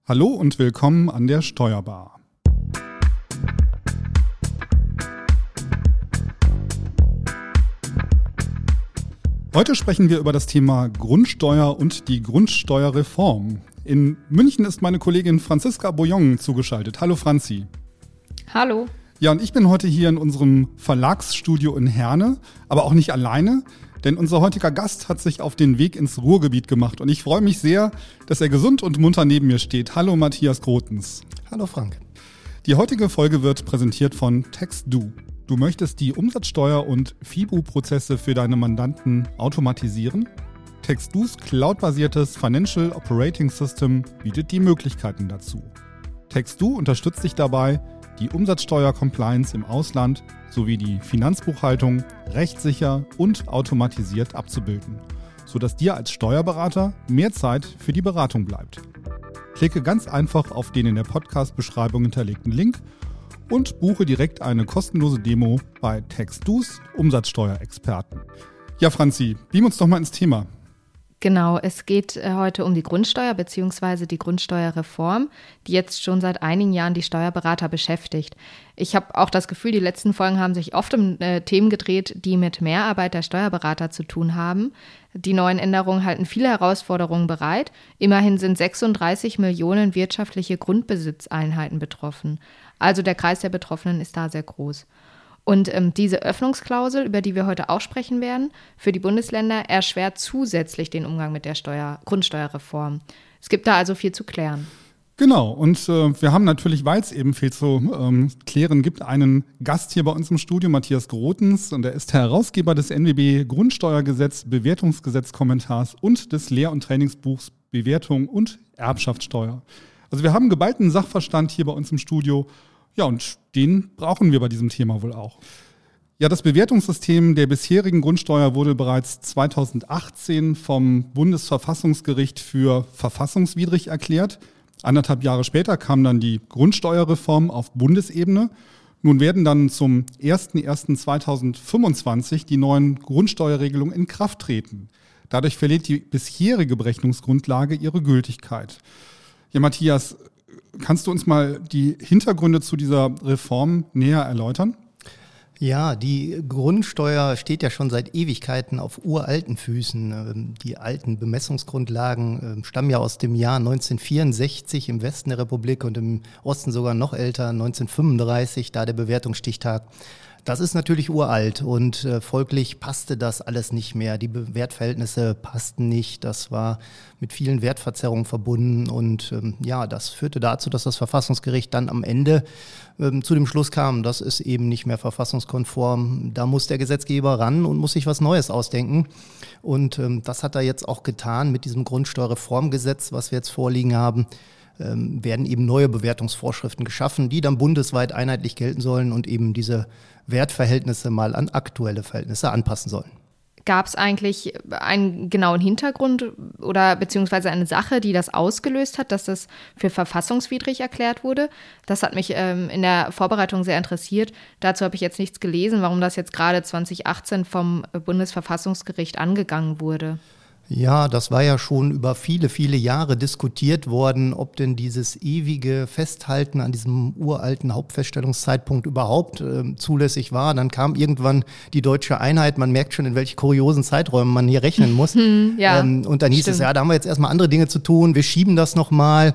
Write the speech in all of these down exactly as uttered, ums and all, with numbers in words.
Hallo und willkommen an der Steuerbar. Heute sprechen wir über das Thema Grundsteuer und die Grundsteuerreform. In München ist meine Kollegin Franziska Bouillon zugeschaltet. Hallo Franzi. Hallo. Ja, und ich bin heute hier in unserem Verlagsstudio in Herne, aber auch nicht alleine, denn unser heutiger Gast hat sich auf den Weg ins Ruhrgebiet gemacht und ich freue mich sehr, dass er gesund und munter neben mir steht. Hallo Matthias Grotens. Hallo Frank. Die heutige Folge wird präsentiert von TaxDo. Du möchtest die Umsatzsteuer- und F I B U-Prozesse für deine Mandanten automatisieren? TaxDos cloudbasiertes Financial Operating System bietet die Möglichkeiten dazu. TaxDo unterstützt dich dabei, die Umsatzsteuer-Compliance im Ausland sowie die Finanzbuchhaltung rechtssicher und automatisiert abzubilden, sodass dir als Steuerberater mehr Zeit für die Beratung bleibt. Klicke ganz einfach auf den in der Podcast-Beschreibung hinterlegten Link und buche direkt eine kostenlose Demo bei TaxDos Umsatzsteuerexperten. Ja, Franzi, beam uns doch mal ins Thema. Genau, es geht heute um die Grundsteuer bzw. die Grundsteuerreform, die jetzt schon seit einigen Jahren die Steuerberater beschäftigt. Ich habe auch das Gefühl, die letzten Folgen haben sich oft um äh, Themen gedreht, die mit Mehrarbeit der Steuerberater zu tun haben. Die neuen Änderungen halten viele Herausforderungen bereit. Immerhin sind sechsunddreißig Millionen wirtschaftliche Grundbesitzeinheiten betroffen. Also der Kreis der Betroffenen ist da sehr groß. Und ähm, diese Öffnungsklausel, über die wir heute auch sprechen werden, für die Bundesländer erschwert zusätzlich den Umgang mit der Steuer- Grundsteuerreform. Es gibt da also viel zu klären. Genau, und äh, wir haben natürlich, weil es eben viel zu ähm, klären gibt, einen Gast hier bei uns im Studio, Matthias Grotens, und er ist Herausgeber des N W B Grundsteuergesetz, Bewertungsgesetz-Kommentars und des Lehr- und Trainingsbuchs Bewertung und Erbschaftssteuer. Also wir haben einen geballten Sachverstand hier bei uns im Studio. Ja, und den brauchen wir bei diesem Thema wohl auch. Ja, das Bewertungssystem der bisherigen Grundsteuer wurde bereits zweitausendachtzehn vom Bundesverfassungsgericht für verfassungswidrig erklärt. Anderthalb Jahre später kam dann die Grundsteuerreform auf Bundesebene. Nun werden dann zum erster erster zweitausendfünfundzwanzig die neuen Grundsteuerregelungen in Kraft treten. Dadurch verliert die bisherige Berechnungsgrundlage ihre Gültigkeit. Ja, Matthias, kannst du uns mal die Hintergründe zu dieser Reform näher erläutern? Ja, die Grundsteuer steht ja schon seit Ewigkeiten auf uralten Füßen. Die alten Bemessungsgrundlagen stammen ja aus dem Jahr neunzehnhundertvierundsechzig im Westen der Republik und im Osten sogar noch älter, neunzehnhundertfünfunddreißig, da der Bewertungsstichtag. Das ist natürlich uralt und äh, folglich passte das alles nicht mehr. Die Be- Wertverhältnisse passten nicht. Das war mit vielen Wertverzerrungen verbunden und ähm, ja, das führte dazu, dass das Verfassungsgericht dann am Ende ähm, zu dem Schluss kam, das ist eben nicht mehr verfassungskonform. Da muss der Gesetzgeber ran und muss sich was Neues ausdenken. Und ähm, das hat er jetzt auch getan mit diesem Grundsteuerreformgesetz, was wir jetzt vorliegen haben. Ähm, werden eben neue Bewertungsvorschriften geschaffen, die dann bundesweit einheitlich gelten sollen und eben diese Wertverhältnisse mal an aktuelle Verhältnisse anpassen sollen. Gab es eigentlich einen genauen Hintergrund oder beziehungsweise eine Sache, die das ausgelöst hat, dass das für verfassungswidrig erklärt wurde? Das hat mich ähm, in der Vorbereitung sehr interessiert. Dazu habe ich jetzt nichts gelesen, warum das jetzt gerade zweitausendachtzehn vom Bundesverfassungsgericht angegangen wurde. Ja, das war ja schon über viele, viele Jahre diskutiert worden, ob denn dieses ewige Festhalten an diesem uralten Hauptfeststellungszeitpunkt überhaupt äh, zulässig war. Dann kam irgendwann die deutsche Einheit. Man merkt schon, in welche kuriosen Zeiträumen man hier rechnen muss. ja, ähm, und dann hieß stimmt. es, ja, da haben wir jetzt erstmal andere Dinge zu tun. Wir schieben das nochmal.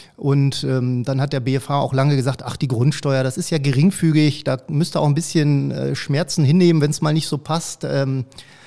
Und ähm, dann hat der B F H auch lange gesagt, ach, die Grundsteuer, das ist ja geringfügig. Da müsst ihr auch ein bisschen äh, Schmerzen hinnehmen, wenn es mal nicht so passt. Ähm,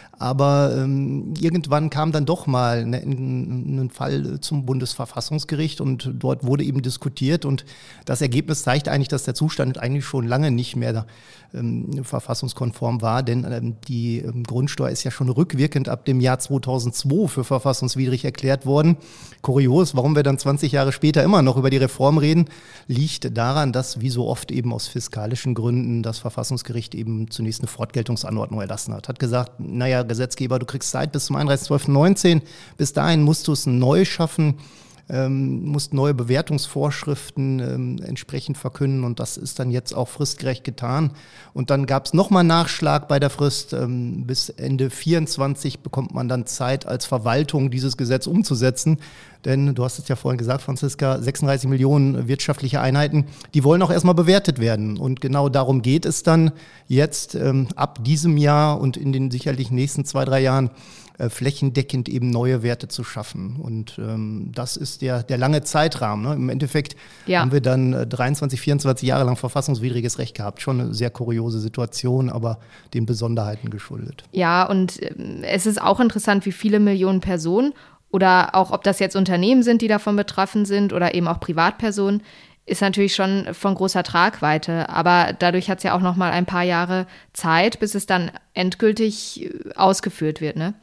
Aber ähm, irgendwann kam dann doch mal ein ne, ne Fall zum Bundesverfassungsgericht und dort wurde eben diskutiert und das Ergebnis zeigt eigentlich, dass der Zustand eigentlich schon lange nicht mehr ähm, verfassungskonform war, denn ähm, die ähm, Grundsteuer ist ja schon rückwirkend ab dem Jahr zweitausendzwei für verfassungswidrig erklärt worden. Kurios, warum wir dann zwanzig Jahre später immer noch über die Reform reden, liegt daran, dass wie so oft eben aus fiskalischen Gründen das Verfassungsgericht eben zunächst eine Fortgeltungsanordnung erlassen hat. Hat gesagt, naja, Gesetzgeber, du kriegst Zeit bis zum einunddreißigsten zwölften neunzehn. Bis dahin musst du es neu schaffen, ähm, musst neue Bewertungsvorschriften ähm, entsprechend verkünden und das ist dann jetzt auch fristgerecht getan. Und dann gab es nochmal Nachschlag bei der Frist. Ähm, bis Ende vierundzwanzig bekommt man dann Zeit, als Verwaltung dieses Gesetz umzusetzen. Denn du hast es ja vorhin gesagt, Franziska, sechsunddreißig Millionen wirtschaftliche Einheiten, die wollen auch erstmal bewertet werden. Und genau darum geht es dann jetzt ähm, ab diesem Jahr und in den sicherlich nächsten zwei, drei Jahren äh, flächendeckend eben neue Werte zu schaffen. Und ähm, das ist der, der lange Zeitrahmen. Ne? Im Endeffekt ja. haben wir dann äh, dreiundzwanzig, vierundzwanzig Jahre lang verfassungswidriges Recht gehabt. Schon eine sehr kuriose Situation, aber den Besonderheiten geschuldet. Ja, und äh, es ist auch interessant, wie viele Millionen Personen oder auch, ob das jetzt Unternehmen sind, die davon betroffen sind oder eben auch Privatpersonen, ist natürlich schon von großer Tragweite. Aber dadurch hat es ja auch noch mal ein paar Jahre Zeit, bis es dann endgültig ausgeführt wird, ne?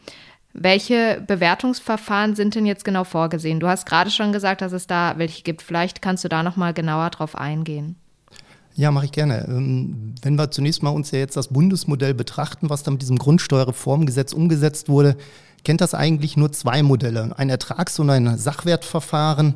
Welche Bewertungsverfahren sind denn jetzt genau vorgesehen? Du hast gerade schon gesagt, dass es da welche gibt. Vielleicht kannst du da noch mal genauer drauf eingehen. Ja, mache ich gerne. Wenn wir zunächst mal uns ja jetzt das Bundesmodell betrachten, was da mit diesem Grundsteuerreformgesetz umgesetzt wurde, kennt das eigentlich nur zwei Modelle. Ein Ertrags- und ein Sachwertverfahren.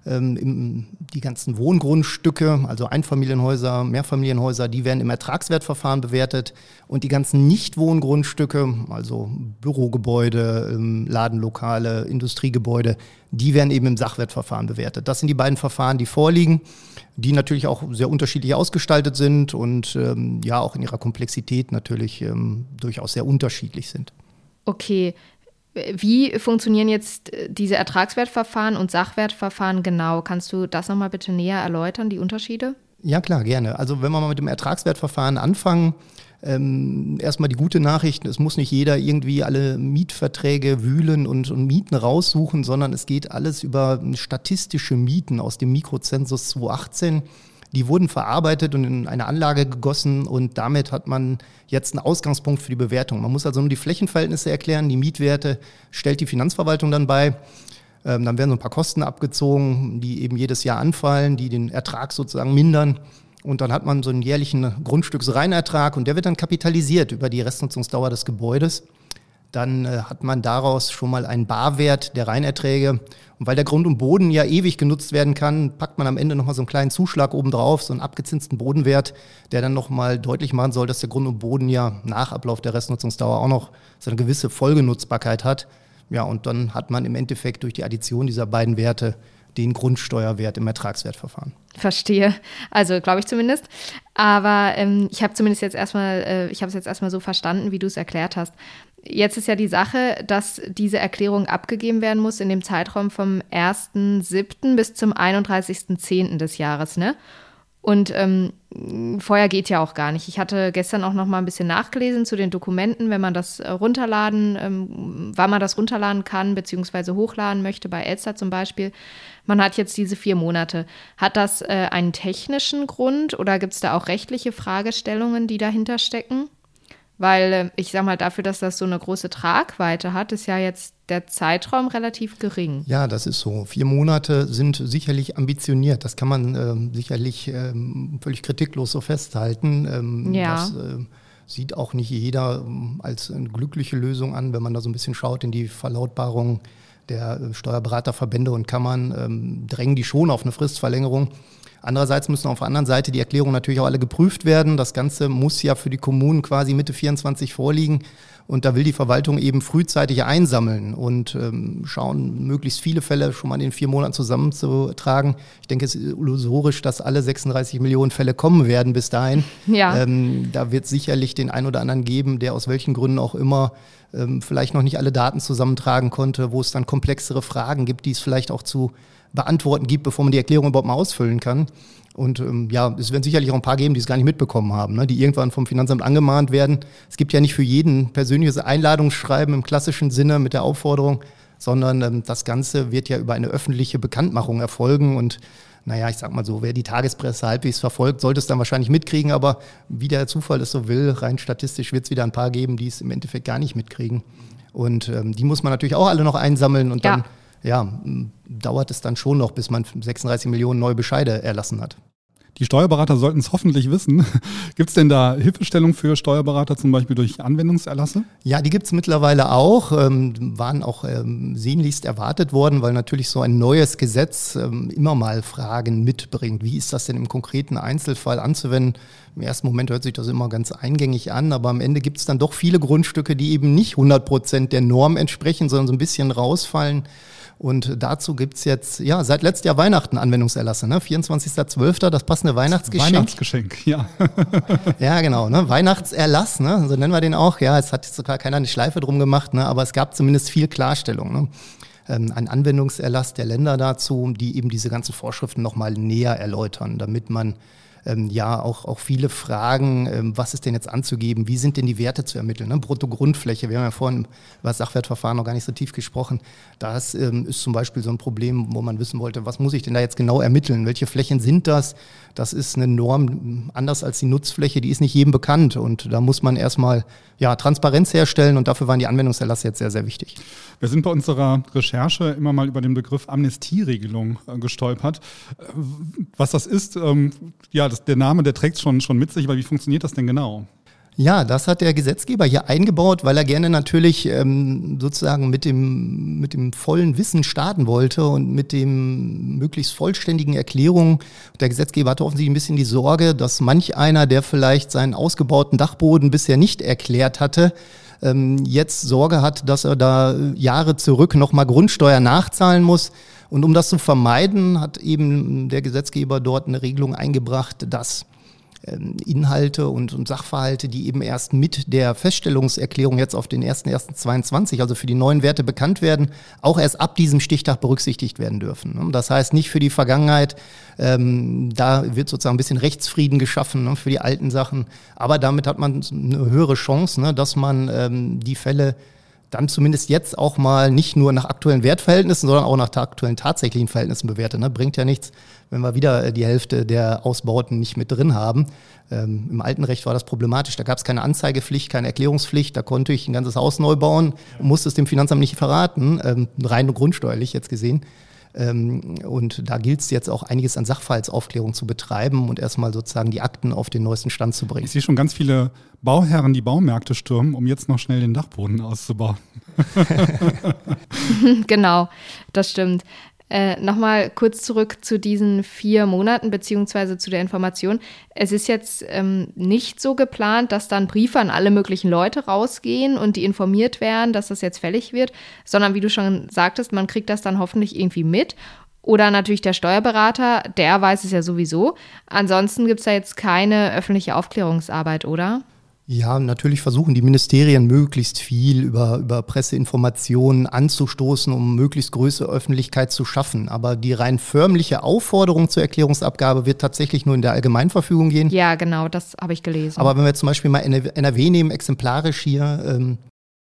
Ähm, die ganzen Wohngrundstücke, also Einfamilienhäuser, Mehrfamilienhäuser, die werden im Ertragswertverfahren bewertet. Und die ganzen Nichtwohngrundstücke, also Bürogebäude, ähm, Ladenlokale, Industriegebäude, die werden eben im Sachwertverfahren bewertet. Das sind die beiden Verfahren, die vorliegen, die natürlich auch sehr unterschiedlich ausgestaltet sind und ähm, ja auch in ihrer Komplexität natürlich ähm, durchaus sehr unterschiedlich sind. Okay. Wie funktionieren jetzt diese Ertragswertverfahren und Sachwertverfahren genau? Kannst du das nochmal bitte näher erläutern, die Unterschiede? Ja, klar, gerne. Also wenn wir mal mit dem Ertragswertverfahren anfangen, ähm, erstmal die gute Nachricht, es muss nicht jeder irgendwie alle Mietverträge wühlen und, und Mieten raussuchen, sondern es geht alles über statistische Mieten aus dem Mikrozensus zweitausendachtzehn. Die wurden verarbeitet und in eine Anlage gegossen und damit hat man jetzt einen Ausgangspunkt für die Bewertung. Man muss also nur die Flächenverhältnisse erklären, die Mietwerte stellt die Finanzverwaltung dann bei. Ähm, dann werden so ein paar Kosten abgezogen, die eben jedes Jahr anfallen, die den Ertrag sozusagen mindern. Und dann hat man so einen jährlichen Grundstücksreinertrag und der wird dann kapitalisiert über die Restnutzungsdauer des Gebäudes. Dann äh, hat man daraus schon mal einen Barwert der Reinerträge. Und weil der Grund und Boden ja ewig genutzt werden kann, packt man am Ende nochmal so einen kleinen Zuschlag obendrauf, so einen abgezinsten Bodenwert, der dann nochmal deutlich machen soll, dass der Grund und Boden ja nach Ablauf der Restnutzungsdauer auch noch so eine gewisse Folgenutzbarkeit hat. Ja, und dann hat man im Endeffekt durch die Addition dieser beiden Werte den Grundsteuerwert im Ertragswertverfahren. Verstehe. Also glaube ich zumindest. Aber ähm, ich habe zumindest jetzt erstmal, äh, ich habe es jetzt erstmal so verstanden, wie du es erklärt hast. Jetzt ist ja die Sache, dass diese Erklärung abgegeben werden muss in dem Zeitraum vom ersten siebten bis zum einunddreißigsten zehnten des Jahres, ne? Und ähm, vorher geht ja auch gar nicht. Ich hatte gestern auch noch mal ein bisschen nachgelesen zu den Dokumenten, wenn man das runterladen, ähm, wann man das runterladen kann, beziehungsweise hochladen möchte, bei Elster zum Beispiel. Man hat jetzt diese vier Monate. Hat das äh, einen technischen Grund oder gibt es da auch rechtliche Fragestellungen, die dahinter stecken? Weil ich sag mal, dafür, dass das so eine große Tragweite hat, ist ja jetzt der Zeitraum relativ gering. Ja, das ist so. Vier Monate sind sicherlich ambitioniert. Das kann man ähm, sicherlich ähm, völlig kritiklos so festhalten. Ähm, ja. Das äh, sieht auch nicht jeder ähm, als eine glückliche Lösung an, wenn man da so ein bisschen schaut in die Verlautbarung der äh, Steuerberaterverbände und Kammern, ähm, drängen die schon auf eine Fristverlängerung. Andererseits müssen auf der anderen Seite die Erklärungen natürlich auch alle geprüft werden. Das Ganze muss ja für die Kommunen quasi Mitte vierundzwanzig vorliegen. Und da will die Verwaltung eben frühzeitig einsammeln und ähm, schauen, möglichst viele Fälle schon mal in den vier Monaten zusammenzutragen. Ich denke, es ist illusorisch, dass alle sechsunddreißig Millionen Fälle kommen werden bis dahin. Ja. Ähm, da wird es sicherlich den einen oder anderen geben, der aus welchen Gründen auch immer ähm, vielleicht noch nicht alle Daten zusammentragen konnte, wo es dann komplexere Fragen gibt, die es vielleicht auch zu beantworten gibt, bevor man die Erklärung überhaupt mal ausfüllen kann. Und ähm, ja, es werden sicherlich auch ein paar geben, die es gar nicht mitbekommen haben, ne, die irgendwann vom Finanzamt angemahnt werden. Es gibt ja nicht für jeden persönliches Einladungsschreiben im klassischen Sinne mit der Aufforderung, sondern ähm, das Ganze wird ja über eine öffentliche Bekanntmachung erfolgen. Und naja, ich sag mal so, wer die Tagespresse halbwegs verfolgt, sollte es dann wahrscheinlich mitkriegen. Aber wie der Zufall es so will, rein statistisch wird es wieder ein paar geben, die es im Endeffekt gar nicht mitkriegen. Und ähm, die muss man natürlich auch alle noch einsammeln und ja. dann ja, dauert es dann schon noch, bis man sechsunddreißig Millionen neue Bescheide erlassen hat. Die Steuerberater sollten es hoffentlich wissen. Gibt es denn da Hilfestellung für Steuerberater zum Beispiel durch Anwendungserlasse? Ja, die gibt es mittlerweile auch, ähm, waren auch ähm, sehnlichst erwartet worden, weil natürlich so ein neues Gesetz ähm, immer mal Fragen mitbringt. Wie ist das denn im konkreten Einzelfall anzuwenden? Im ersten Moment hört sich das immer ganz eingängig an, aber am Ende gibt es dann doch viele Grundstücke, die eben nicht hundert Prozent der Norm entsprechen, sondern so ein bisschen rausfallen. Und dazu gibt es jetzt, ja, seit letztem Jahr Weihnachten Anwendungserlasse, ne? vierundzwanzigster zwölfter, das passende Weihnachtsgeschenk. Weihnachtsgeschenk, ja. Ja, genau, ne? Weihnachtserlass, ne? So nennen wir den auch. Ja, es hat jetzt sogar keiner eine Schleife drum gemacht, ne? Aber es gab zumindest viel Klarstellung, ne? Ähm, ein Anwendungserlass der Länder dazu, die eben diese ganzen Vorschriften nochmal näher erläutern, damit man Ähm, ja, auch, auch viele Fragen, ähm, was ist denn jetzt anzugeben, wie sind denn die Werte zu ermitteln, ne? Bruttogrundfläche, wir haben ja vorhin über das Sachwertverfahren noch gar nicht so tief gesprochen, das ähm, ist zum Beispiel so ein Problem, wo man wissen wollte, was muss ich denn da jetzt genau ermitteln, welche Flächen sind das, das ist eine Norm, anders als die Nutzfläche, die ist nicht jedem bekannt und da muss man erstmal ja, Transparenz herstellen und dafür waren die Anwendungserlasse jetzt sehr, sehr wichtig. Wir sind bei unserer Recherche immer mal über den Begriff Amnestieregelung äh, gestolpert. Äh, was das ist, ähm, ja, das, der Name, der trägt es schon, schon mit sich, aber wie funktioniert das denn genau? Ja, das hat der Gesetzgeber hier eingebaut, weil er gerne natürlich ähm, sozusagen mit dem, mit dem vollen Wissen starten wollte und mit dem möglichst vollständigen Erklärungen. Der Gesetzgeber hatte offensichtlich ein bisschen die Sorge, dass manch einer, der vielleicht seinen ausgebauten Dachboden bisher nicht erklärt hatte, ähm, jetzt Sorge hat, dass er da Jahre zurück nochmal Grundsteuer nachzahlen muss. Und um das zu vermeiden, hat eben der Gesetzgeber dort eine Regelung eingebracht, dass Inhalte und, und Sachverhalte, die eben erst mit der Feststellungserklärung jetzt auf den ersten ersten zweiundzwanzig, also für die neuen Werte bekannt werden, auch erst ab diesem Stichtag berücksichtigt werden dürfen. Das heißt nicht für die Vergangenheit, ähm, da wird sozusagen ein bisschen Rechtsfrieden geschaffen, ne, für die alten Sachen, aber damit hat man eine höhere Chance, ne, dass man ähm, die Fälle dann zumindest jetzt auch mal nicht nur nach aktuellen Wertverhältnissen, sondern auch nach aktuellen tatsächlichen Verhältnissen bewertet. Ne? Bringt ja nichts, wenn wir wieder die Hälfte der Ausbauten nicht mit drin haben. Ähm, im alten Recht war das problematisch. Da gab es keine Anzeigepflicht, keine Erklärungspflicht. Da konnte ich ein ganzes Haus neu bauen und musste es dem Finanzamt nicht verraten, ähm, rein grundsteuerlich jetzt gesehen. Ähm, und da gilt es jetzt auch einiges an Sachverhaltsaufklärung zu betreiben und erstmal sozusagen die Akten auf den neuesten Stand zu bringen. Ich sehe schon ganz viele Bauherren, die Baumärkte stürmen, um jetzt noch schnell den Dachboden auszubauen. Genau, das stimmt. Äh, Nochmal kurz zurück zu diesen vier Monaten beziehungsweise zu der Information. Es ist jetzt ähm, nicht so geplant, dass dann Briefe an alle möglichen Leute rausgehen und die informiert werden, dass das jetzt fällig wird, sondern wie du schon sagtest, man kriegt das dann hoffentlich irgendwie mit. Oder natürlich der Steuerberater, der weiß es ja sowieso. Ansonsten gibt es da jetzt keine öffentliche Aufklärungsarbeit, oder? Ja, natürlich versuchen die Ministerien möglichst viel über, über Presseinformationen anzustoßen, um möglichst größere Öffentlichkeit zu schaffen. Aber die rein förmliche Aufforderung zur Erklärungsabgabe wird tatsächlich nur in der Allgemeinverfügung gehen. Ja, genau, das habe ich gelesen. Aber wenn wir zum Beispiel mal N R W nehmen, exemplarisch hier, ähm,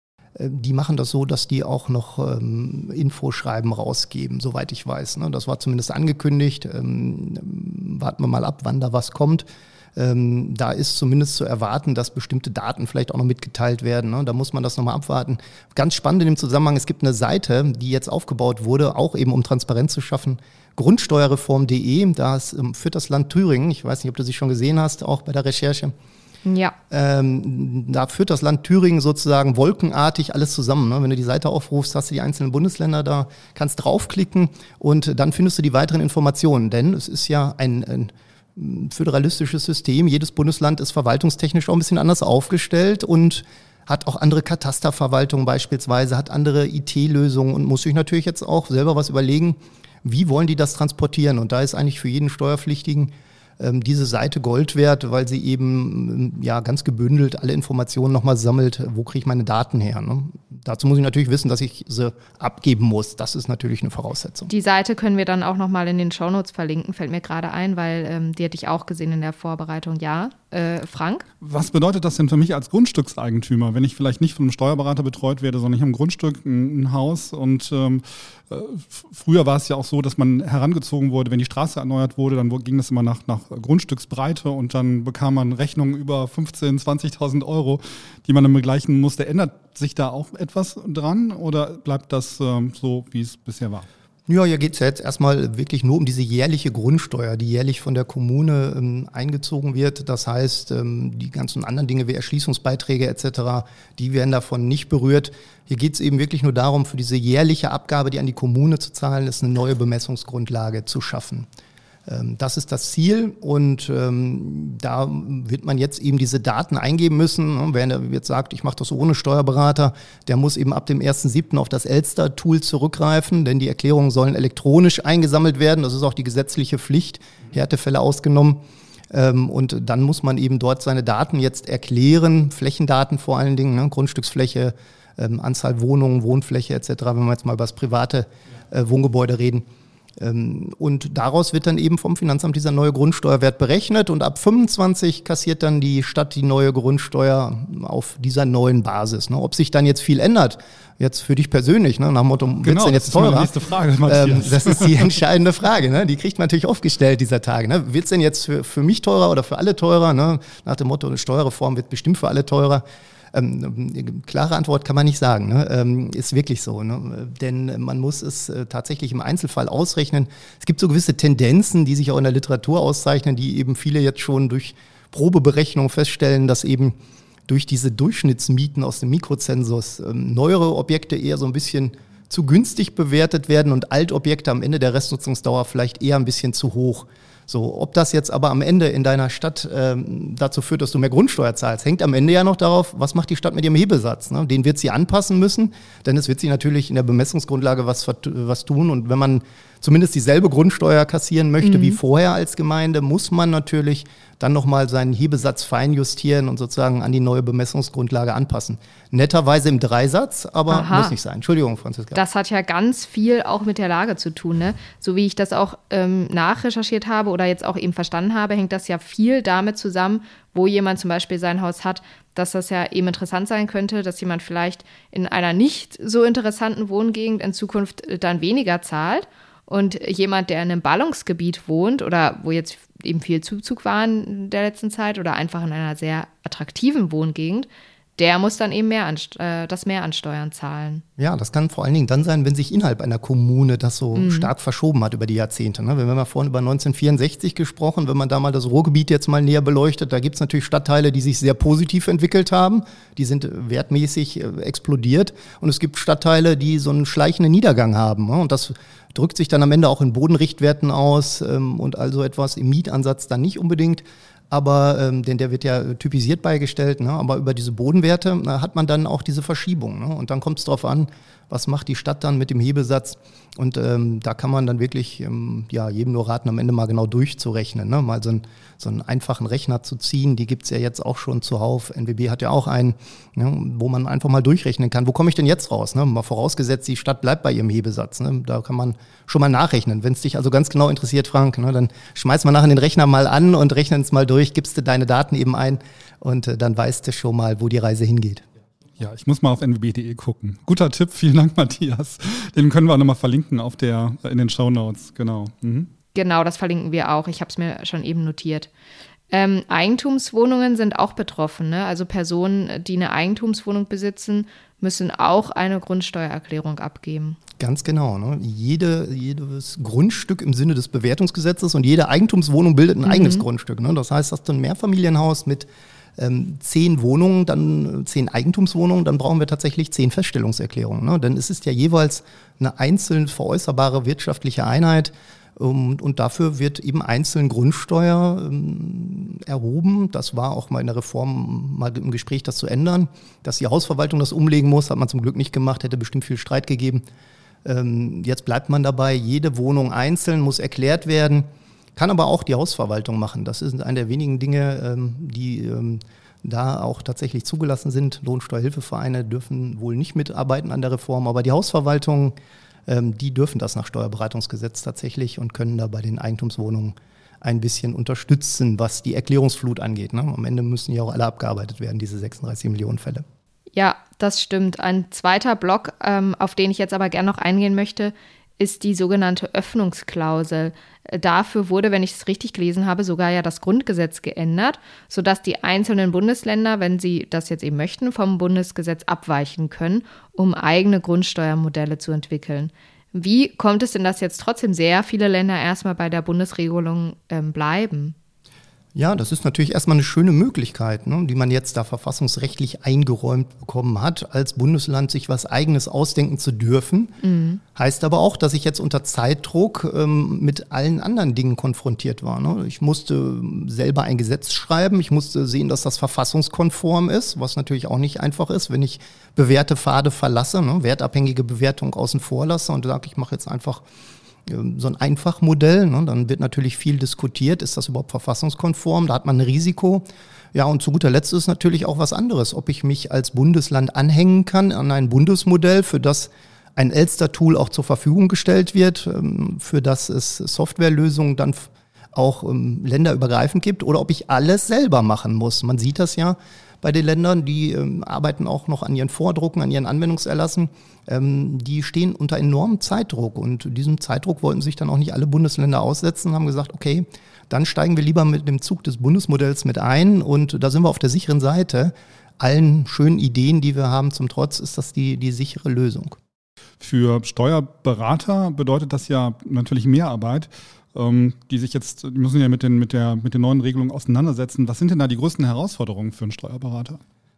die machen das so, dass die auch noch ähm, Infoschreiben rausgeben, soweit ich weiß. Ne? Das war zumindest angekündigt. Ähm, warten wir mal ab, wann da was kommt. Ähm, da ist zumindest zu erwarten, dass bestimmte Daten vielleicht auch noch mitgeteilt werden. Ne? Da muss man das nochmal abwarten. Ganz spannend in dem Zusammenhang, es gibt eine Seite, die jetzt aufgebaut wurde, auch eben um Transparenz zu schaffen, grundsteuerreform punkt de, da ist, ähm, führt das Land Thüringen, ich weiß nicht, ob du sie schon gesehen hast, auch bei der Recherche. Ja. Ähm, da führt das Land Thüringen sozusagen wolkenartig alles zusammen. Ne? Wenn du die Seite aufrufst, hast du die einzelnen Bundesländer da, kannst draufklicken und dann findest du die weiteren Informationen. Denn es ist ja ein, ein föderalistisches System. Jedes Bundesland ist verwaltungstechnisch auch ein bisschen anders aufgestellt und hat auch andere Katasterverwaltungen beispielsweise, hat andere I T-Lösungen und muss sich natürlich jetzt auch selber was überlegen, wie wollen die das transportieren. Und da ist eigentlich für jeden Steuerpflichtigen ähm, diese Seite Gold wert, weil sie eben ja ganz gebündelt alle Informationen nochmal sammelt, wo kriege ich meine Daten her. Ne? Dazu muss ich natürlich wissen, dass ich sie abgeben muss. Das ist natürlich eine Voraussetzung. Die Seite können wir dann auch nochmal in den Shownotes verlinken, fällt mir gerade ein, weil ähm, die hätte ich auch gesehen in der Vorbereitung. Ja, äh, Frank? Was bedeutet das denn für mich als Grundstückseigentümer, wenn ich vielleicht nicht von einem Steuerberater betreut werde, sondern ich habe ein Grundstück, ein, ein Haus und ähm, äh, f- früher war es ja auch so, dass man herangezogen wurde, wenn die Straße erneuert wurde, dann ging das immer nach, nach Grundstücksbreite und dann bekam man Rechnungen über fünfzehntausend, zwanzigtausend Euro, die man dann begleichen musste. Ändert sich da auch etwas dran oder bleibt das ähm, so, wie es bisher war? Ja, hier geht es ja jetzt erstmal wirklich nur um diese jährliche Grundsteuer, die jährlich von der Kommune ähm, eingezogen wird. Das heißt, ähm, die ganzen anderen Dinge wie Erschließungsbeiträge et cetera, die werden davon nicht berührt. Hier geht es eben wirklich nur darum, für diese jährliche Abgabe, die an die Kommune zu zahlen ist, eine neue Bemessungsgrundlage zu schaffen. Ähm, das ist das Ziel und ähm, da wird man jetzt eben diese Daten eingeben müssen. Ne? Wer jetzt sagt, ich mache das ohne Steuerberater, der muss eben ab dem ersten siebten auf das Elster-Tool zurückgreifen, denn die Erklärungen sollen elektronisch eingesammelt werden. Das ist auch die gesetzliche Pflicht, Härtefälle ausgenommen. Ähm, und dann muss man eben dort seine Daten jetzt erklären, Flächendaten vor allen Dingen, ne? Grundstücksfläche, ähm, Anzahl Wohnungen, Wohnfläche et cetera, wenn wir jetzt mal über das private äh, Wohngebäude reden. Und daraus wird dann eben vom Finanzamt dieser neue Grundsteuerwert berechnet und ab fünfundzwanzig kassiert dann die Stadt die neue Grundsteuer auf dieser neuen Basis. Ne? Ob sich dann jetzt viel ändert, jetzt für dich persönlich, ne? Nach dem Motto, wird es denn jetzt teurer? Das ist meine nächste Frage, Matthias. Ähm, das ist die entscheidende Frage, ne? Die kriegt man natürlich oft gestellt dieser Tage. Ne? Wird es denn jetzt für, für mich teurer oder für alle teurer? Ne? Nach dem Motto, eine Steuerreform wird bestimmt für alle teurer. Ähm, klare Antwort kann man nicht sagen, ne? Ähm, ist wirklich so, ne? Denn man muss es äh, tatsächlich im Einzelfall ausrechnen. Es gibt so gewisse Tendenzen, die sich auch in der Literatur auszeichnen, die eben viele jetzt schon durch Probeberechnung feststellen, dass eben durch diese Durchschnittsmieten aus dem Mikrozensus ähm, neuere Objekte eher so ein bisschen zu günstig bewertet werden und Altobjekte am Ende der Restnutzungsdauer vielleicht eher ein bisschen zu hoch. So, ob das jetzt aber am Ende in deiner Stadt ähm, dazu führt, dass du mehr Grundsteuer zahlst, hängt am Ende ja noch darauf, was macht die Stadt mit ihrem Hebesatz. Ne? Den wird sie anpassen müssen, denn es wird sie natürlich in der Bemessungsgrundlage was, was tun. Und wenn man zumindest dieselbe Grundsteuer kassieren möchte mhm. wie vorher als Gemeinde, muss man natürlich dann nochmal seinen Hebesatz feinjustieren und sozusagen an die neue Bemessungsgrundlage anpassen. Netterweise im Dreisatz, aber Aha. muss nicht sein. Entschuldigung, Franziska. Das hat ja ganz viel auch mit der Lage zu tun. Ne? So wie ich das auch ähm, nachrecherchiert habe oder jetzt auch eben verstanden habe, hängt das ja viel damit zusammen, wo jemand zum Beispiel sein Haus hat, dass das ja eben interessant sein könnte, dass jemand vielleicht in einer nicht so interessanten Wohngegend in Zukunft dann weniger zahlt. Und jemand, der in einem Ballungsgebiet wohnt oder wo jetzt eben viel Zuzug war in der letzten Zeit oder einfach in einer sehr attraktiven Wohngegend, der muss dann eben mehr an, äh, das mehr an Steuern zahlen. Ja, das kann vor allen Dingen dann sein, wenn sich innerhalb einer Kommune das so mhm. stark verschoben hat über die Jahrzehnte. Ne? Wir haben ja vorhin über neunzehnhundertvierundsechzig gesprochen, wenn man da mal das Ruhrgebiet jetzt mal näher beleuchtet, da gibt es natürlich Stadtteile, die sich sehr positiv entwickelt haben, die sind wertmäßig äh, explodiert und es gibt Stadtteile, die so einen schleichenden Niedergang haben. Ne? Und das drückt sich dann am Ende auch in Bodenrichtwerten aus ähm, und also etwas im Mietansatz dann nicht unbedingt. Aber ähm, denn der wird ja typisiert beigestellt, ne? Aber über diese Bodenwerte äh, hat man dann auch diese Verschiebung. Ne? Und dann kommt es darauf an, was macht die Stadt dann mit dem Hebesatz. Und ähm, da kann man dann wirklich ähm, ja, jedem nur raten, am Ende mal genau durchzurechnen. Ne? Mal so, ein, so einen einfachen Rechner zu ziehen, die gibt es ja jetzt auch schon zuhauf. N W B hat ja auch einen, ne? Wo man einfach mal durchrechnen kann, wo komme ich denn jetzt raus? Ne? Mal vorausgesetzt, die Stadt bleibt bei ihrem Hebesatz. Ne? Da kann man schon mal nachrechnen. Wenn es dich also ganz genau interessiert, Frank, ne? Dann schmeiß mal nachher den Rechner mal an und rechnen es mal durch, gibst du deine Daten eben ein und äh, dann weißt du schon mal, wo die Reise hingeht. Ja, ich muss mal auf n w b punkt d e gucken. Guter Tipp, vielen Dank, Matthias. Den können wir auch nochmal verlinken auf der, in den Shownotes, genau. Mhm. Genau, das verlinken wir auch. Ich habe es mir schon eben notiert. Ähm, Eigentumswohnungen sind auch betroffen. Ne? Also Personen, die eine Eigentumswohnung besitzen, müssen auch eine Grundsteuererklärung abgeben. Ganz genau. Ne? Jede, jedes Grundstück im Sinne des Bewertungsgesetzes und jede Eigentumswohnung bildet ein mhm. eigenes Grundstück. Ne? Das heißt, hast du ein Mehrfamilienhaus mit ähm, zehn Wohnungen, dann zehn Eigentumswohnungen, dann brauchen wir tatsächlich zehn Feststellungserklärungen. Ne? Denn es ist ja jeweils eine einzeln veräußerbare wirtschaftliche Einheit. Und, und dafür wird eben einzeln Grundsteuer ähm, erhoben. Das war auch mal in der Reform mal im Gespräch, das zu ändern. Dass die Hausverwaltung das umlegen muss, hat man zum Glück nicht gemacht, hätte bestimmt viel Streit gegeben. Ähm, jetzt bleibt man dabei, jede Wohnung einzeln muss erklärt werden, kann aber auch die Hausverwaltung machen. Das ist eine der wenigen Dinge, ähm, die ähm, da auch tatsächlich zugelassen sind. Lohnsteuerhilfevereine dürfen wohl nicht mitarbeiten an der Reform, aber die Hausverwaltung, die dürfen das nach Steuerberatungsgesetz tatsächlich und können da bei den Eigentumswohnungen ein bisschen unterstützen, was die Erklärungsflut angeht. Ne? Am Ende müssen ja auch alle abgearbeitet werden, diese sechsunddreißig Millionen Fälle. Ja, das stimmt. Ein zweiter Block, ähm, auf den ich jetzt aber gerne noch eingehen möchte, ist die sogenannte Öffnungsklausel. Dafür wurde, wenn ich es richtig gelesen habe, sogar ja das Grundgesetz geändert, sodass die einzelnen Bundesländer, wenn sie das jetzt eben möchten, vom Bundesgesetz abweichen können, um eigene Grundsteuermodelle zu entwickeln. Wie kommt es denn, dass jetzt trotzdem sehr viele Länder erstmal bei der Bundesregelung ähm, bleiben? Ja, das ist natürlich erstmal eine schöne Möglichkeit, ne, die man jetzt da verfassungsrechtlich eingeräumt bekommen hat, als Bundesland sich was Eigenes ausdenken zu dürfen. Mhm. Heißt aber auch, dass ich jetzt unter Zeitdruck ähm, mit allen anderen Dingen konfrontiert war. Ne. Ich musste selber ein Gesetz schreiben, ich musste sehen, dass das verfassungskonform ist, was natürlich auch nicht einfach ist, wenn ich bewährte Pfade verlasse, ne, wertabhängige Bewertung außen vor lasse und sage, ich mache jetzt einfach so ein Einfachmodell, ne? Dann wird natürlich viel diskutiert, ist das überhaupt verfassungskonform, da hat man ein Risiko. Ja, und zu guter Letzt ist natürlich auch was anderes, ob ich mich als Bundesland anhängen kann an ein Bundesmodell, für das ein Elster-Tool auch zur Verfügung gestellt wird, für das es Softwarelösungen dann auch länderübergreifend gibt, oder ob ich alles selber machen muss. Man sieht das ja bei den Ländern, die ähm, arbeiten auch noch an ihren Vordrucken, an ihren Anwendungserlassen. Ähm, die stehen unter enormem Zeitdruck und diesem Zeitdruck wollten sich dann auch nicht alle Bundesländer aussetzen und haben gesagt, okay, dann steigen wir lieber mit dem Zug des Bundesmodells mit ein und da sind wir auf der sicheren Seite. Allen schönen Ideen, die wir haben zum Trotz, ist das die, die sichere Lösung. Für Steuerberater bedeutet das ja natürlich Mehrarbeit. Die sich jetzt, die müssen ja mit den, mit der, mit den neuen Regelungen auseinandersetzen. Was sind denn da die größten Herausforderungen für einen Steuerberater?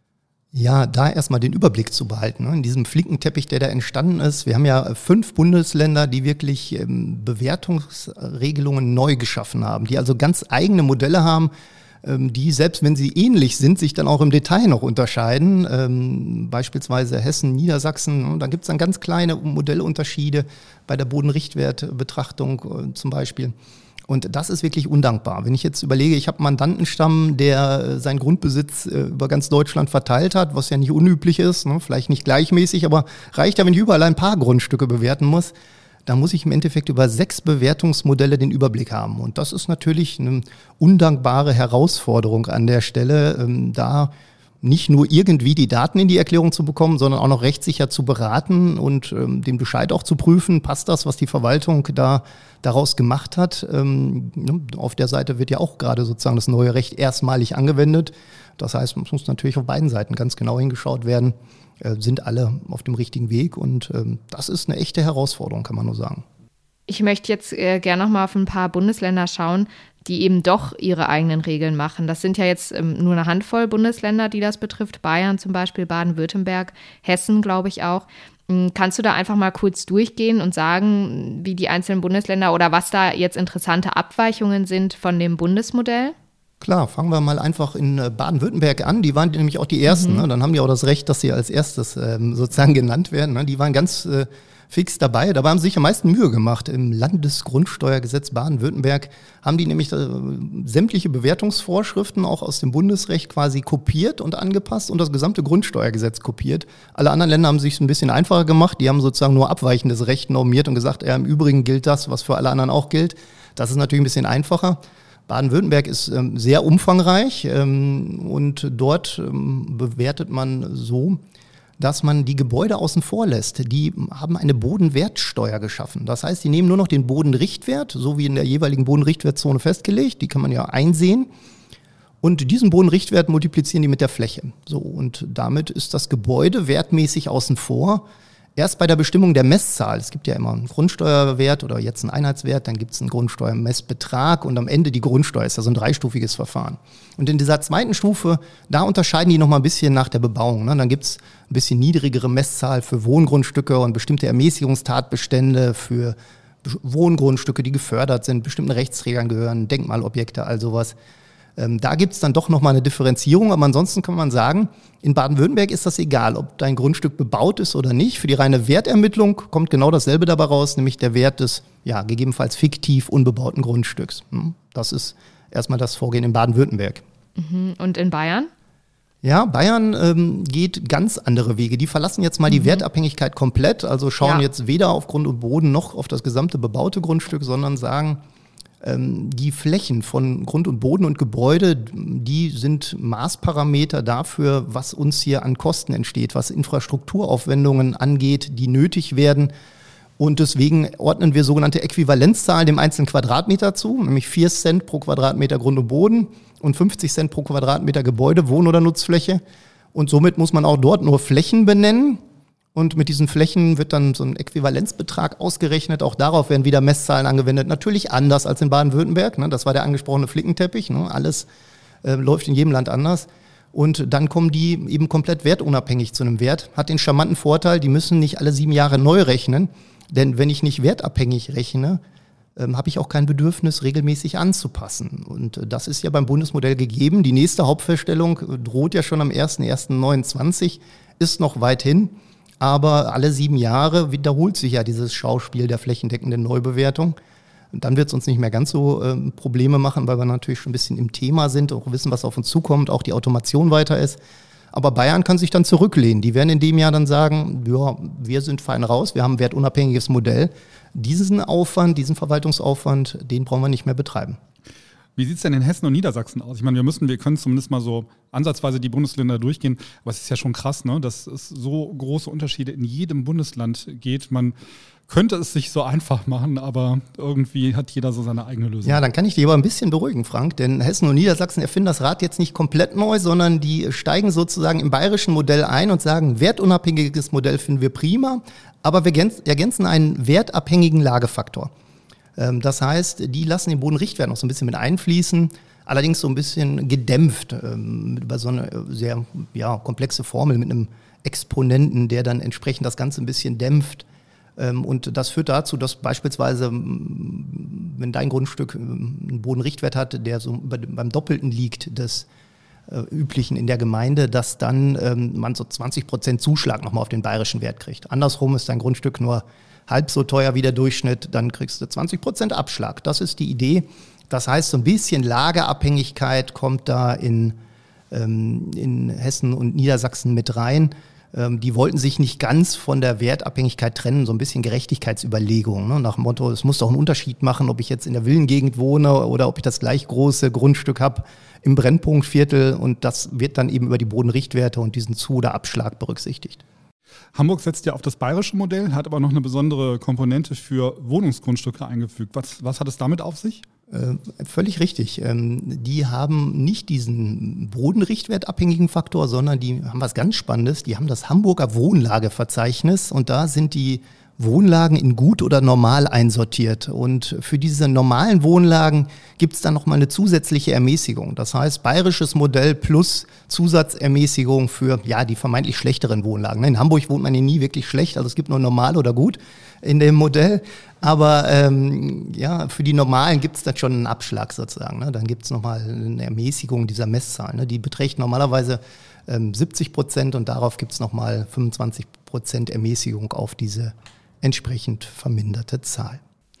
Ja, da erstmal den Überblick zu behalten, ne? In diesem Flickenteppich, der da entstanden ist. Wir haben ja fünf Bundesländer, die wirklich ähm, Bewertungsregelungen neu geschaffen haben, die also ganz eigene Modelle haben, ähm, die, selbst wenn sie ähnlich sind, sich dann auch im Detail noch unterscheiden. Ähm, beispielsweise Hessen, Niedersachsen, ne? Da gibt es dann ganz kleine Modellunterschiede bei der Bodenrichtwertbetrachtung äh, zum Beispiel. Und das ist wirklich undankbar. Wenn ich jetzt überlege, ich habe einen Mandantenstamm, der äh, seinen Grundbesitz äh, über ganz Deutschland verteilt hat, was ja nicht unüblich ist, ne? Vielleicht nicht gleichmäßig, aber reicht ja, wenn ich überall ein paar Grundstücke bewerten muss. Da muss ich im Endeffekt über sechs Bewertungsmodelle den Überblick haben. Und das ist natürlich eine undankbare Herausforderung an der Stelle, ähm, da nicht nur irgendwie die Daten in die Erklärung zu bekommen, sondern auch noch rechtssicher zu beraten und ähm, den Bescheid auch zu prüfen, passt das, was die Verwaltung da daraus gemacht hat. Ähm, auf der Seite wird ja auch gerade sozusagen das neue Recht erstmalig angewendet. Das heißt, es muss natürlich auf beiden Seiten ganz genau hingeschaut werden, äh, sind alle auf dem richtigen Weg und ähm, das ist eine echte Herausforderung, kann man nur sagen. Ich möchte jetzt äh, gerne noch mal auf ein paar Bundesländer schauen, die eben doch ihre eigenen Regeln machen. Das sind ja jetzt ähm, nur eine Handvoll Bundesländer, die das betrifft. Bayern zum Beispiel, Baden-Württemberg, Hessen, glaube ich auch. Ähm, kannst du da einfach mal kurz durchgehen und sagen, wie die einzelnen Bundesländer oder was da jetzt interessante Abweichungen sind von dem Bundesmodell? Klar, fangen wir mal einfach in Baden-Württemberg an. Die waren nämlich auch die Ersten. Mhm. Ne? Dann haben die auch das Recht, dass sie als erstes ähm, sozusagen genannt werden. Ne? Die waren ganz äh, fix dabei. Dabei haben sie sich am meisten Mühe gemacht. Im Landesgrundsteuergesetz Baden-Württemberg haben die nämlich äh, sämtliche Bewertungsvorschriften auch aus dem Bundesrecht quasi kopiert und angepasst und das gesamte Grundsteuergesetz kopiert. Alle anderen Länder haben sich ein bisschen einfacher gemacht. Die haben sozusagen nur abweichendes Recht normiert und gesagt, ja, im Übrigen gilt das, was für alle anderen auch gilt. Das ist natürlich ein bisschen einfacher. Baden-Württemberg ist ähm, sehr umfangreich ähm, und dort ähm, bewertet man so, dass man die Gebäude außen vor lässt. Die haben eine Bodenwertsteuer geschaffen. Das heißt, die nehmen nur noch den Bodenrichtwert, so wie in der jeweiligen Bodenrichtwertzone festgelegt. Die kann man ja einsehen. Und diesen Bodenrichtwert multiplizieren die mit der Fläche. So, und damit ist das Gebäude wertmäßig außen vor. Erst bei der Bestimmung der Messzahl, es gibt ja immer einen Grundsteuerwert oder jetzt einen Einheitswert, dann gibt es einen Grundsteuermessbetrag und am Ende die Grundsteuer, ist ja so ein dreistufiges Verfahren. Und in dieser zweiten Stufe, da unterscheiden die nochmal ein bisschen nach der Bebauung. Ne? Dann gibt es ein bisschen niedrigere Messzahl für Wohngrundstücke und bestimmte Ermäßigungstatbestände für Wohngrundstücke, die gefördert sind, bestimmten Rechtsträgern gehören, Denkmalobjekte, all sowas. Ähm, da gibt es dann doch nochmal eine Differenzierung, aber ansonsten kann man sagen, in Baden-Württemberg ist das egal, ob dein Grundstück bebaut ist oder nicht. Für die reine Wertermittlung kommt genau dasselbe dabei raus, nämlich der Wert des, ja, gegebenenfalls fiktiv unbebauten Grundstücks. Das ist erstmal das Vorgehen in Baden-Württemberg. Und in Bayern? Ja, Bayern ähm, geht ganz andere Wege. Die verlassen jetzt mal die mhm. Wertabhängigkeit komplett, also schauen ja. jetzt weder auf Grund und Boden noch auf das gesamte bebaute Grundstück, sondern sagen, die Flächen von Grund und Boden und Gebäude, die sind Maßparameter dafür, was uns hier an Kosten entsteht, was Infrastrukturaufwendungen angeht, die nötig werden. Und deswegen ordnen wir sogenannte Äquivalenzzahlen dem einzelnen Quadratmeter zu, nämlich vier Cent pro Quadratmeter Grund und Boden und fünfzig Cent pro Quadratmeter Gebäude, Wohn- oder Nutzfläche. Und somit muss man auch dort nur Flächen benennen Und mit diesen Flächen wird dann so ein Äquivalenzbetrag ausgerechnet. Auch darauf werden wieder Messzahlen angewendet. Natürlich anders als in Baden-Württemberg. Ne? Das war der angesprochene Flickenteppich. Ne? Alles äh, läuft in jedem Land anders. Und dann kommen die eben komplett wertunabhängig zu einem Wert. Hat den charmanten Vorteil, die müssen nicht alle sieben Jahre neu rechnen. Denn wenn ich nicht wertabhängig rechne, ähm, habe ich auch kein Bedürfnis, regelmäßig anzupassen. Und äh, das ist ja beim Bundesmodell gegeben. Die nächste Hauptfeststellung äh, droht ja schon am erster erster neunundzwanzig, ist noch weit hin. Aber alle sieben Jahre wiederholt sich ja dieses Schauspiel der flächendeckenden Neubewertung. Und dann wird es uns nicht mehr ganz so äh, Probleme machen, weil wir natürlich schon ein bisschen im Thema sind, auch wissen, was auf uns zukommt, auch die Automation weiter ist. Aber Bayern kann sich dann zurücklehnen. Die werden in dem Jahr dann sagen, ja, wir sind fein raus, wir haben ein wertunabhängiges Modell. Diesen Aufwand, diesen Verwaltungsaufwand, den brauchen wir nicht mehr betreiben. Wie sieht es denn in Hessen und Niedersachsen aus? Ich meine, wir müssen, wir können zumindest mal so ansatzweise die Bundesländer durchgehen, aber es ist ja schon krass, ne, dass es so große Unterschiede in jedem Bundesland geht. Man könnte es sich so einfach machen, aber irgendwie hat jeder so seine eigene Lösung. Ja, dann kann ich dich aber ein bisschen beruhigen, Frank, denn Hessen und Niedersachsen erfinden das Rad jetzt nicht komplett neu, sondern die steigen sozusagen im bayerischen Modell ein und sagen, wertunabhängiges Modell finden wir prima, aber wir ergänzen einen wertabhängigen Lagefaktor. Das heißt, die lassen den Bodenrichtwert noch so ein bisschen mit einfließen, allerdings so ein bisschen gedämpft ähm, über so eine sehr ja, komplexe Formel mit einem Exponenten, der dann entsprechend das Ganze ein bisschen dämpft. Ähm, und das führt dazu, dass beispielsweise, wenn dein Grundstück einen Bodenrichtwert hat, der so beim Doppelten liegt des äh, üblichen in der Gemeinde, dass dann ähm, man so zwanzig Prozent Zuschlag nochmal auf den bayerischen Wert kriegt. Andersrum ist dein Grundstück nur halb so teuer wie der Durchschnitt, dann kriegst du zwanzig Prozent Abschlag. Das ist die Idee. Das heißt, so ein bisschen Lageabhängigkeit kommt da in, ähm, in Hessen und Niedersachsen mit rein. Ähm, die wollten sich nicht ganz von der Wertabhängigkeit trennen, so ein bisschen Gerechtigkeitsüberlegung. Ne? Nach dem Motto, es muss doch einen Unterschied machen, ob ich jetzt in der Villengegend wohne oder ob ich das gleich große Grundstück habe im Brennpunktviertel. Und das wird dann eben über die Bodenrichtwerte und diesen Zu- oder Abschlag berücksichtigt. Hamburg setzt ja auf das bayerische Modell, hat aber noch eine besondere Komponente für Wohnungsgrundstücke eingefügt. Was, was hat es damit auf sich? Äh, völlig richtig. Ähm, die haben nicht diesen bodenrichtwertabhängigen Faktor, sondern die haben was ganz Spannendes. Die haben das Hamburger Wohnlageverzeichnis und da sind die Wohnlagen in gut oder normal einsortiert. Und für diese normalen Wohnlagen gibt es dann nochmal eine zusätzliche Ermäßigung. Das heißt, bayerisches Modell plus Zusatzermäßigung für ja die vermeintlich schlechteren Wohnlagen. In Hamburg wohnt man ja nie wirklich schlecht, also es gibt nur normal oder gut in dem Modell. Aber ähm, ja, für die Normalen gibt es dann schon einen Abschlag sozusagen. Ne? Dann gibt es nochmal eine Ermäßigung dieser Messzahl. Ne? Die beträgt normalerweise ähm, siebzig Prozent und darauf gibt es nochmal fünfundzwanzig Prozent Ermäßigung auf diese entsprechend verminderte Zahl.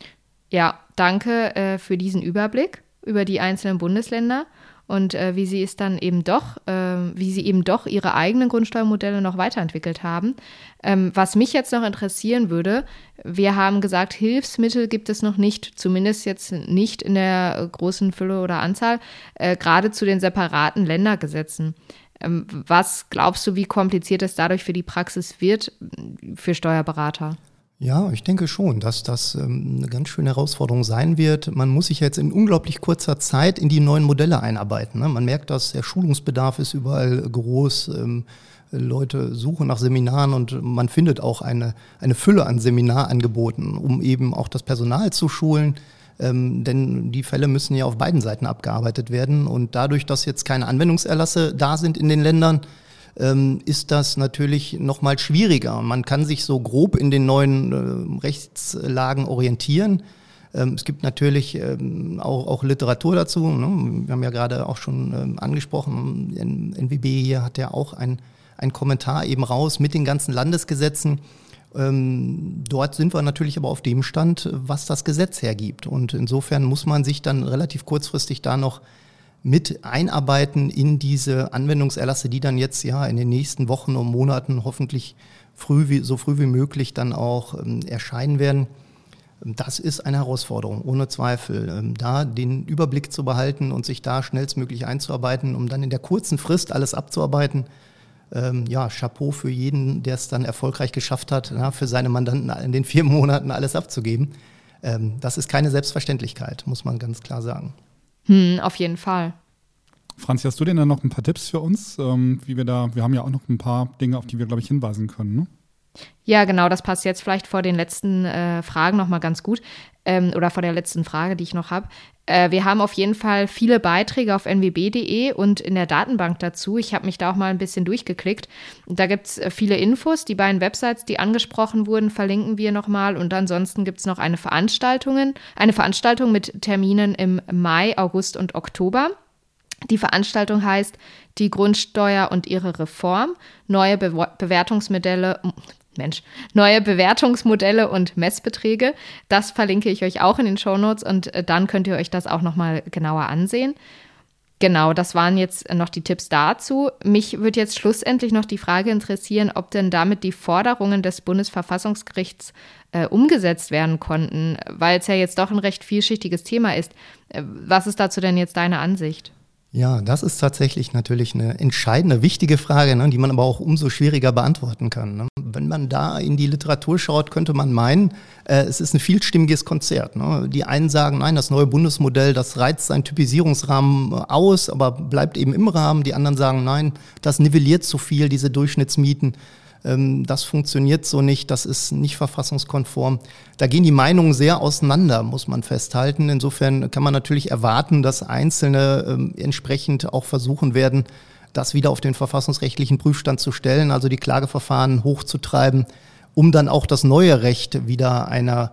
Ja, danke äh, für diesen Überblick über die einzelnen Bundesländer und äh, wie sie es dann eben doch, äh, wie sie eben doch ihre eigenen Grundsteuermodelle noch weiterentwickelt haben. Ähm, was mich jetzt noch interessieren würde, wir haben gesagt, Hilfsmittel gibt es noch nicht, zumindest jetzt nicht in der großen Fülle oder Anzahl, äh, gerade zu den separaten Ländergesetzen. Ähm, was glaubst du, wie kompliziert es dadurch für die Praxis wird, für Steuerberater? Ja, ich denke schon, dass das ähm, eine ganz schöne Herausforderung sein wird. Man muss sich jetzt in unglaublich kurzer Zeit in die neuen Modelle einarbeiten. Ne? Man merkt, dass der Schulungsbedarf ist überall groß. Ähm, Leute suchen nach Seminaren und man findet auch eine, eine Fülle an Seminarangeboten, um eben auch das Personal zu schulen. Ähm, denn die Fälle müssen ja auf beiden Seiten abgearbeitet werden. Und dadurch, dass jetzt keine Anwendungserlasse da sind in den Ländern, ist das natürlich noch mal schwieriger. Man kann sich so grob in den neuen äh, Rechtslagen orientieren. Ähm, es gibt natürlich ähm, auch, auch Literatur dazu. Ne? Wir haben ja gerade auch schon ähm, angesprochen, N W B hier hat ja auch ein, ein Kommentar eben raus mit den ganzen Landesgesetzen. Ähm, dort sind wir natürlich aber auf dem Stand, was das Gesetz hergibt. Und insofern muss man sich dann relativ kurzfristig da noch mit einarbeiten in diese Anwendungserlasse, die dann jetzt ja in den nächsten Wochen und Monaten hoffentlich früh wie, so früh wie möglich dann auch ähm, erscheinen werden. Das ist eine Herausforderung, ohne Zweifel. Ähm, da den Überblick zu behalten und sich da schnellstmöglich einzuarbeiten, um dann in der kurzen Frist alles abzuarbeiten. Ähm, ja, Chapeau für jeden, der es dann erfolgreich geschafft hat, na, für seine Mandanten in den vier Monaten alles abzugeben. Ähm, das ist keine Selbstverständlichkeit, muss man ganz klar sagen. Hm, auf jeden Fall. Franzi, hast du denn da noch ein paar Tipps für uns, ähm, wie wir da, wir haben ja auch noch ein paar Dinge, auf die wir, glaube ich, hinweisen können, ne? Ja, genau, das passt jetzt vielleicht vor den letzten äh, Fragen nochmal ganz gut ähm, oder vor der letzten Frage, die ich noch habe. Äh, wir haben auf jeden Fall viele Beiträge auf n w b punkt d e und in der Datenbank dazu. Ich habe mich da auch mal ein bisschen durchgeklickt. Da gibt es viele Infos. Die beiden Websites, die angesprochen wurden, verlinken wir nochmal. Und ansonsten gibt es noch eine Veranstaltung, eine Veranstaltung mit Terminen im Mai, August und Oktober. Die Veranstaltung heißt Die Grundsteuer und ihre Reform, neue Be- Bewertungsmodelle, Mensch, neue Bewertungsmodelle und Messbeträge. Das verlinke ich euch auch in den Shownotes und dann könnt ihr euch das auch nochmal genauer ansehen. Genau, das waren jetzt noch die Tipps dazu. Mich würde jetzt schlussendlich noch die Frage interessieren, ob denn damit die Forderungen des Bundesverfassungsgerichts äh, umgesetzt werden konnten, weil es ja jetzt doch ein recht vielschichtiges Thema ist. Äh, was ist dazu denn jetzt deine Ansicht? Ja, das ist tatsächlich natürlich eine entscheidende, wichtige Frage, ne, die man aber auch umso schwieriger beantworten kann. Ne. Wenn man da in die Literatur schaut, könnte man meinen, äh, es ist ein vielstimmiges Konzert. Ne. Die einen sagen, nein, das neue Bundesmodell, das reizt seinen Typisierungsrahmen aus, aber bleibt eben im Rahmen. Die anderen sagen, nein, das nivelliert zu viel, diese Durchschnittsmieten. Das funktioniert so nicht, das ist nicht verfassungskonform. Da gehen die Meinungen sehr auseinander, muss man festhalten. Insofern kann man natürlich erwarten, dass Einzelne ähm, entsprechend auch versuchen werden, das wieder auf den verfassungsrechtlichen Prüfstand zu stellen, also die Klageverfahren hochzutreiben, um dann auch das neue Recht wieder einer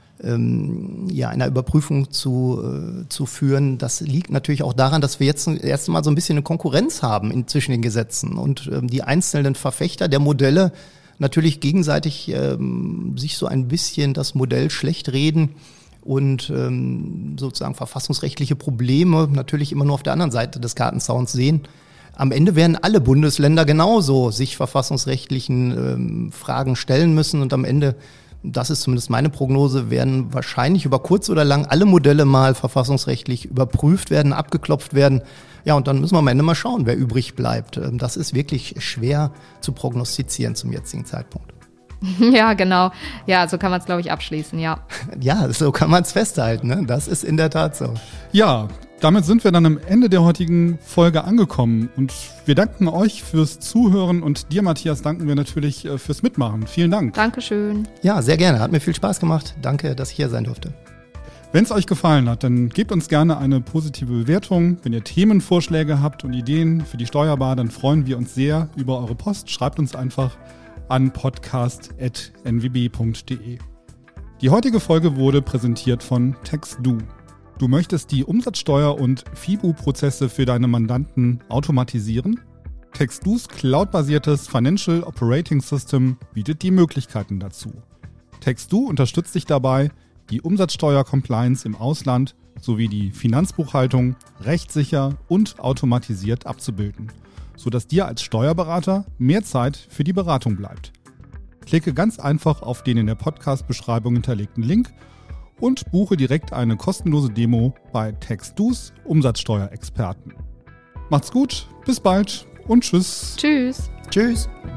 Ähm, ja, einer Überprüfung zu, äh, zu führen. Das liegt natürlich auch daran, dass wir jetzt erst mal so ein bisschen eine Konkurrenz haben in, zwischen den Gesetzen und ähm, die einzelnen Verfechter der Modelle natürlich gegenseitig ähm, sich so ein bisschen das Modell schlecht reden und ähm, sozusagen verfassungsrechtliche Probleme natürlich immer nur auf der anderen Seite des Gartenzauns sehen. Am Ende werden alle Bundesländer genauso sich verfassungsrechtlichen ähm, Fragen stellen müssen und am Ende, das ist zumindest meine Prognose, werden wahrscheinlich über kurz oder lang alle Modelle mal verfassungsrechtlich überprüft werden, abgeklopft werden. Ja, und dann müssen wir am Ende mal schauen, wer übrig bleibt. Das ist wirklich schwer zu prognostizieren zum jetzigen Zeitpunkt. Ja, genau. Ja, so kann man es, glaube ich, abschließen, ja. Ja, so kann man es festhalten. Ne? Das ist in der Tat so. Ja, damit sind wir dann am Ende der heutigen Folge angekommen. Und wir danken euch fürs Zuhören und dir, Matthias, danken wir natürlich fürs Mitmachen. Vielen Dank. Dankeschön. Ja, sehr gerne. Hat mir viel Spaß gemacht. Danke, dass ich hier sein durfte. Wenn es euch gefallen hat, dann gebt uns gerne eine positive Bewertung. Wenn ihr Themenvorschläge habt und Ideen für die Steuerbar, dann freuen wir uns sehr über eure Post. Schreibt uns einfach an podcast at n w b punkt d e. Die heutige Folge wurde präsentiert von TaxDo. Du möchtest die Umsatzsteuer- und F I B U-Prozesse für deine Mandanten automatisieren? TaxDo's cloudbasiertes Financial Operating System bietet die Möglichkeiten dazu. TaxDo unterstützt dich dabei, die Umsatzsteuer-Compliance im Ausland sowie die Finanzbuchhaltung rechtssicher und automatisiert abzubilden, sodass dir als Steuerberater mehr Zeit für die Beratung bleibt. Klicke ganz einfach auf den in der Podcast-Beschreibung hinterlegten Link und buche direkt eine kostenlose Demo bei TaxDo's Umsatzsteuerexperten. Macht's gut, bis bald und tschüss. Tschüss. Tschüss.